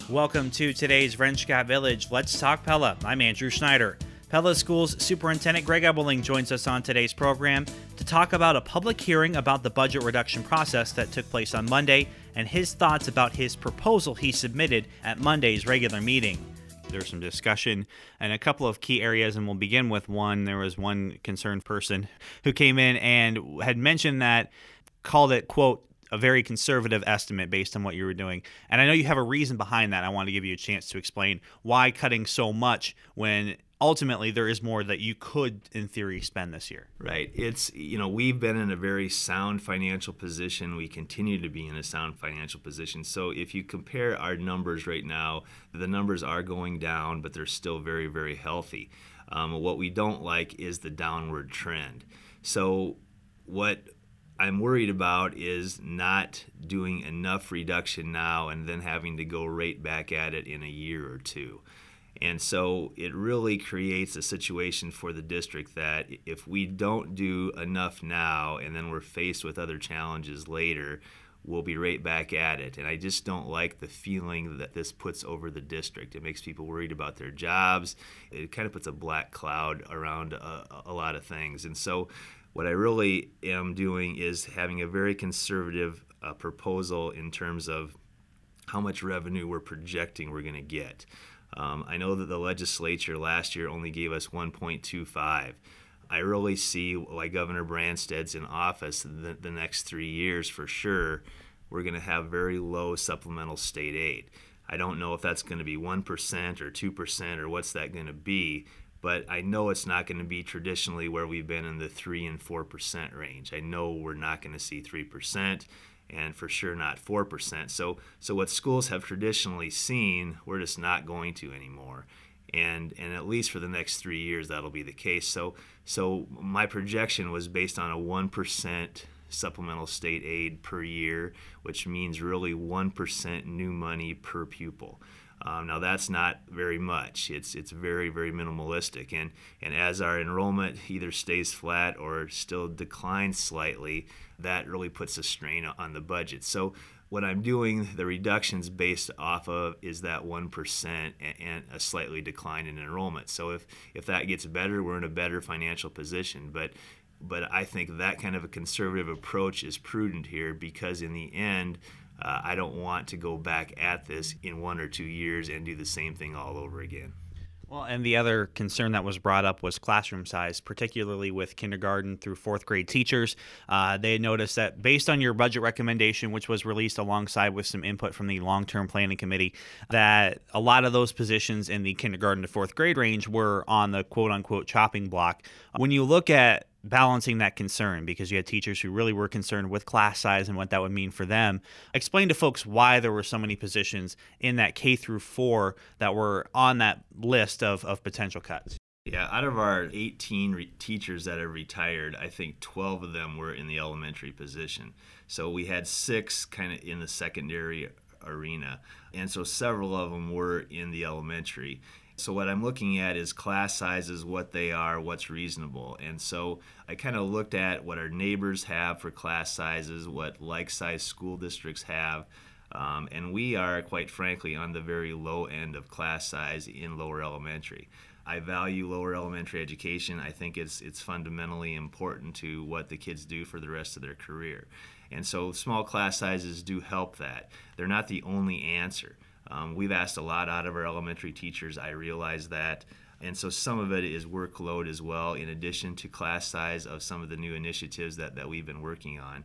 Welcome to today's Vrenschkat Village. Let's talk Pella. I'm Andrew Schneider. Pella Schools Superintendent Greg Ebeling joins us on today's program to talk about a public hearing about the budget reduction process that took place on Monday and his thoughts about his proposal he submitted at Monday's regular meeting. There's some discussion and a couple of key areas, and we'll begin with one. There was one concerned person who came in and had mentioned that, called it, quote, a very conservative estimate based on what you were doing. And I know you have a reason behind that. I want to give you a chance to explain why cutting so much when ultimately there is more that you could, in theory, spend this year. Right. We've been in a very sound financial position. We continue to be in a sound financial position. So if you compare our numbers right now, the numbers are going down, but they're still very, very healthy. What we don't like is the downward trend. So what I'm worried about is not doing enough reduction now and then having to go right back at it in a year or two. And so it really creates a situation for the district that if we don't do enough now and then we're faced with other challenges later, we'll be right back at it. And I just don't like the feeling that this puts over the district. It makes people worried about their jobs. It kind of puts a black cloud around a lot of things. And so what I really am doing is having a very conservative proposal in terms of how much revenue we're projecting we're going to get. I know that the legislature last year only gave us 1.25. I really see, like Governor Branstad's in office, the next 3 years for sure, we're going to have very low supplemental state aid. I don't know if that's going to be 1% or 2% or what's that going to be, but I know it's not going to be traditionally where we've been in the 3 and 4% range. I know we're not going to see 3%. And for sure not 4%. So what schools have traditionally seen, we're just not going to anymore. And at least for the next 3 years, that'll be the case. So my projection was based on a 1% supplemental state aid per year, which means really 1% new money per pupil. Now that's not very much. It's very, very minimalistic. And as our enrollment either stays flat or still declines slightly, that really puts a strain on the budget. So what I'm doing, the reductions based off of is that 1% and a slightly decline in enrollment. So if that gets better, we're in a better financial position. But I think that kind of a conservative approach is prudent here because in the end, I don't want to go back at this in 1 or 2 years and do the same thing all over again. Well, and the other concern that was brought up was classroom size, particularly with kindergarten through fourth grade teachers. They noticed that based on your budget recommendation, which was released alongside with some input from the long-term planning committee, that a lot of those positions in the kindergarten to fourth grade range were on the quote-unquote chopping block. When you look at balancing that concern, because you had teachers who really were concerned with class size and what that would mean for them, explain to folks why there were so many positions in that K through 4 that were on that list of potential cuts. Yeah, out of our 18 teachers that have retired, I think 12 of them were in the elementary position. So we had 6 kind of in the secondary arena, and so several of them were in the elementary. So what I'm looking at is class sizes, what they are, what's reasonable. And so I kind of looked at what our neighbors have for class sizes, what like-sized school districts have, and we are, quite frankly, on the very low end of class size in lower elementary. I value lower elementary education. I think it's fundamentally important to what the kids do for the rest of their career. And so small class sizes do help that. They're not the only answer. We've asked a lot out of our elementary teachers, I realize that. And so some of it is workload as well, in addition to class size of some of the new initiatives that we've been working on.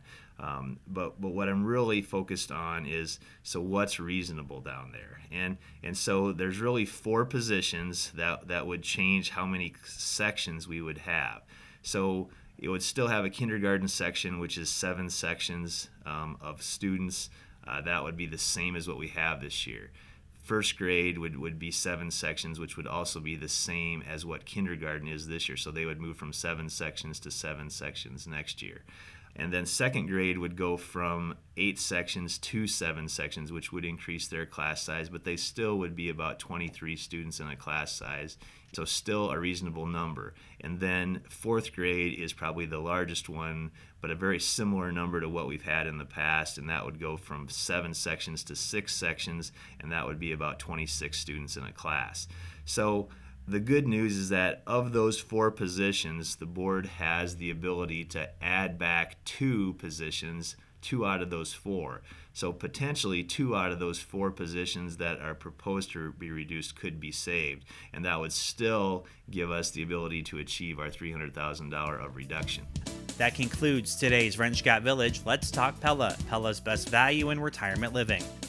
But what I'm really focused on is, so what's reasonable down there? And so there's really 4 positions that would change how many sections we would have. So it would still have a kindergarten section, which is 7 sections of students. That would be the same as what we have this year. First grade would be 7 sections, which would also be the same as what kindergarten is this year. So they would move from 7 sections to 7 sections next year. And then second grade would go from 8 sections to 7 sections, which would increase their class size, but they still would be about 23 students in a class size. So still a reasonable number. And then fourth grade is probably the largest one, but a very similar number to what we've had in the past, and that would go from 7 sections to 6 sections, and that would be about 26 students in a class. So the good news is that of those 4 positions, the board has the ability to add back 2 positions, 2 out of those 4. So potentially 2 out of those 4 positions that are proposed to be reduced could be saved, and that would still give us the ability to achieve our $300,000 of reduction. That concludes today's Wrench Gap Village Let's Talk Pella, Pella's best value in retirement living.